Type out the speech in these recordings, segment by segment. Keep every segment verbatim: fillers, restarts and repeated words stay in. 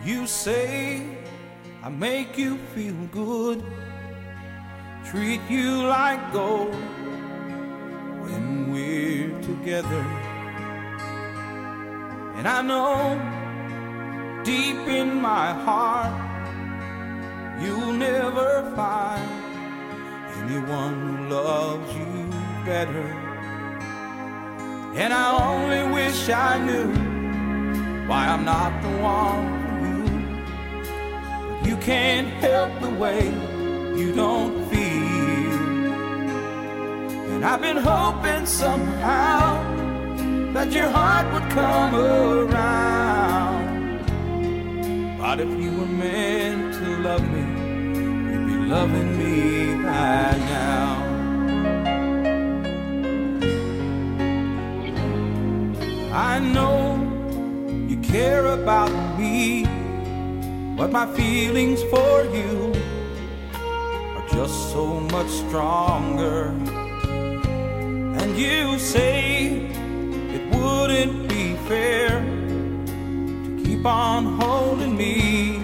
You say I make you feel good, treat you like gold when we're together. And I know deep in my heart you'll never find anyone who loves you better. And I only wish I knew why I'm not the one for you. But you can't help the way you don't feel. And I've been hoping somehow that your heart would come around. But if you were meant to love me, you'd be loving me by now. I know you care about me, but my feelings for you are just so much stronger. And you say it wouldn't be fair to keep on holding me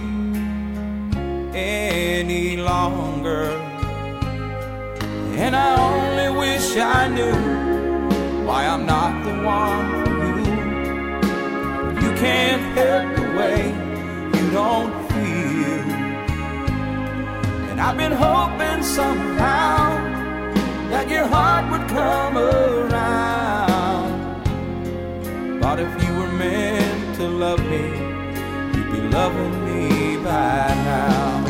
any longer. And I only wish I knew why I'm not the one for you. You can't help the way you don't feel. And I've been hoping somehow that your heart would come around. But if you were meant to love me, you'd be loving me by now.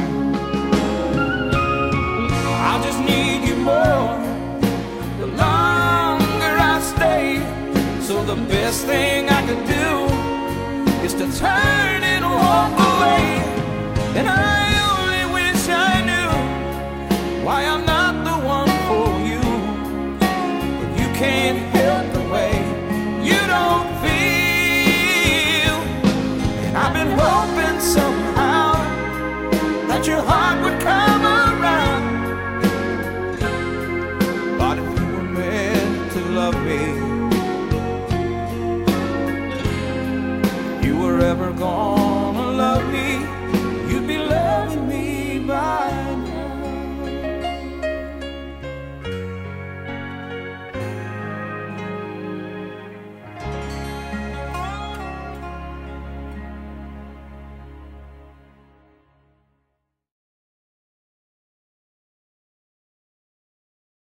I just need you more the longer I stay. So the best thing I could do is to turn and walk away. And I only wish I knew why I'm not the one for you. But you can't help the way you don't feel. And I've been hoping somehow that your heart would come around. But if you were meant to love me,